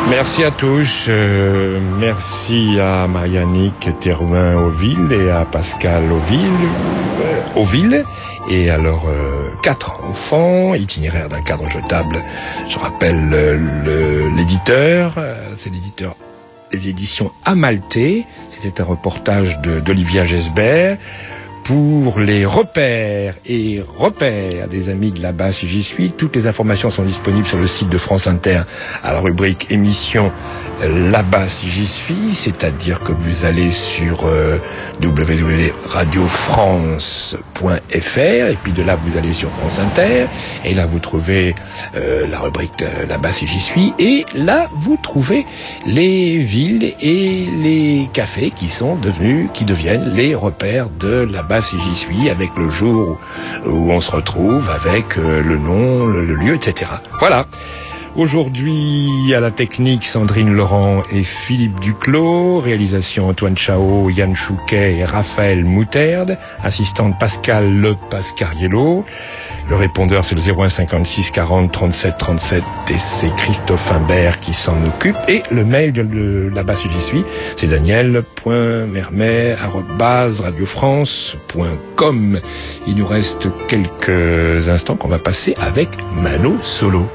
Merci à tous, merci à Marianique Thérouin-Auville et à Pascal Auville, et alors 4 enfants, itinéraire d'un cadre jetable. Je rappelle l'éditeur, c'est l'éditeur des éditions Amalté. C'était un reportage d'Olivia Gesbert. Pour les repères des amis de là-bas si j'y suis, toutes les informations sont disponibles sur le site de France Inter à la rubrique émission là-bas si j'y suis, c'est-à-dire que vous allez sur www.radiofrance.fr et puis de là vous allez sur France Inter et là vous trouvez la rubrique là-bas si j'y suis et là vous trouvez les villes et les cafés qui deviennent les repères de là-bas si j'y suis, avec le jour où on se retrouve, avec le nom, le lieu, etc. Voilà. Aujourd'hui, à la technique, Sandrine Laurent et Philippe Duclos, réalisation Antoine Chao, Yann Chouquet et Raphaël Mouterde, assistante Pascal Le Pascariello. Le répondeur, c'est le 01 56 40 37 37 et c'est Christophe Imbert qui s'en occupe. Et le mail de là-bas si j'y suis, c'est daniel.mermet@radiofrance.com. Il nous reste quelques instants qu'on va passer avec Mano Solo.